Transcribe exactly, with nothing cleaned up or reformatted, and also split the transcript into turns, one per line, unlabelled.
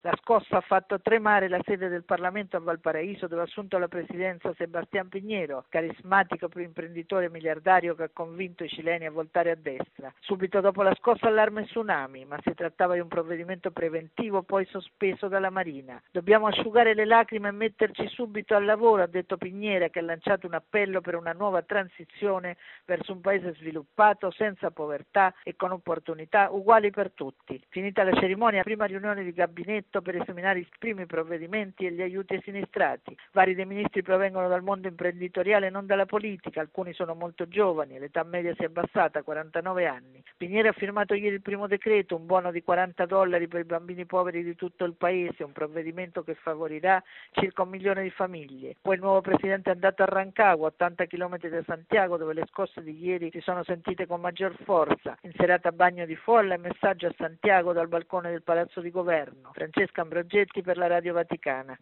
La scossa ha fatto tremare la sede del Parlamento a Valparaíso, dove ha assunto la presidenza Sebastián Piñero, carismatico imprenditore miliardario che ha convinto i cileni a voltare a destra. Subito dopo la scossa allarme tsunami, ma si trattava di un provvedimento preventivo poi sospeso dalla Marina. Dobbiamo asciugare le lacrime e metterci subito al lavoro, ha detto Piñera, che ha lanciato un appello per una nuova transizione verso un paese sviluppato, senza povertà e con opportunità uguali per tutti. Finita la cerimonia, prima riunione di gabinetto per esaminare i primi provvedimenti e gli aiuti ai sinistrati. Vari dei ministri provengono dal mondo imprenditoriale e non dalla politica, alcuni sono molto giovani, l'età media si è abbassata a quarantanove anni. Piñera ha firmato ieri il primo decreto, un buono di quaranta dollari per i bambini poveri di tutto il paese, un provvedimento che favorirà circa un milione di famiglie. Poi il nuovo presidente è andato a Rancagua, ottanta chilometri da Santiago, dove le scosse di ieri si sono sentite con maggior forza. In serata bagno di folla e messaggio a Santiago dal balcone del Palazzo di Governo. Francesca Ambrogetti per la Radio Vaticana.